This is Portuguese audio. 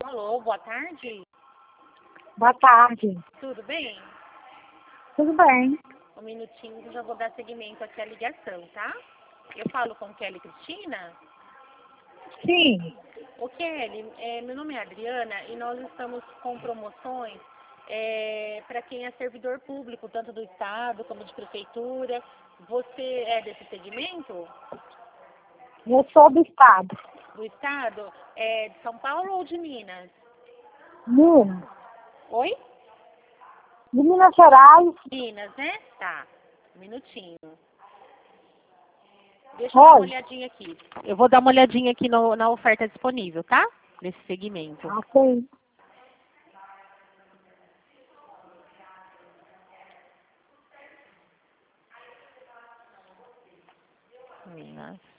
Alô, boa tarde. Boa tarde. Tudo bem? Tudo bem? Um minutinho que eu já vou dar seguimento aqui à ligação, tá? Eu falo com Kelly Cristina. Sim. Ô Kelly, meu nome é Adriana e nós estamos com promoções para quem é servidor público, tanto do Estado como de Prefeitura. Você é desse segmento? Eu sou do estado. Do Estado? É de São Paulo ou de Minas? Minas. Oi? De Minas Gerais. Minas, né? Tá. Um minutinho. Deixa eu dar uma Oi. olhadinha aqui. Eu vou dar uma olhadinha aqui na oferta disponível, tá? Nesse segmento. Ok. Minas.